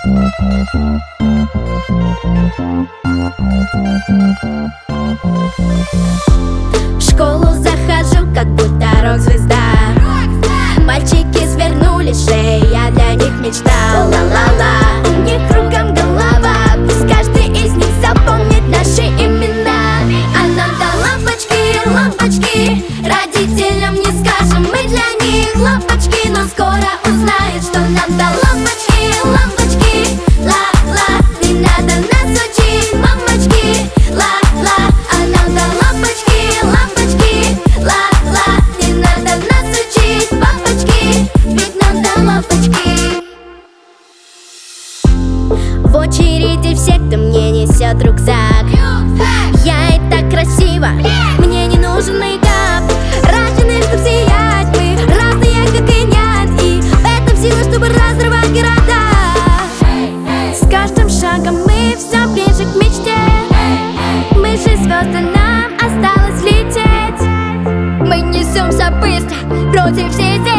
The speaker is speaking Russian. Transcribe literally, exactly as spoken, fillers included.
В школу захожу, как будто рок-звезда. Мальчики свернули шеи, я для них мечта. Ла-ла-ла, у них кругом голова, пусть каждый из них запомнит наши имена. А нам-то лампочки, лампочки, родителям не скажем мы для них лампочки, но скоро узнают, что нам-то лампочки, лампочки. Ла-ла, не надо нас учить, мамочки. Ла-ла, а нам-то лампочки, лампочки. Ла-ла, не надо нас учить, папочки, ведь нам-то лампочки. В очереди все, кто мне несет рюкзак. Я и так красиво, мне не нужен мейкап. Рождены, чтоб сиять, мы разные, как и нет. И в этом сила, чтобы разрывать города. С каждым шагом мы все ближе к мечте. Мы же звезды, нам осталось лететь. Мы несемся быстро против всей здесь.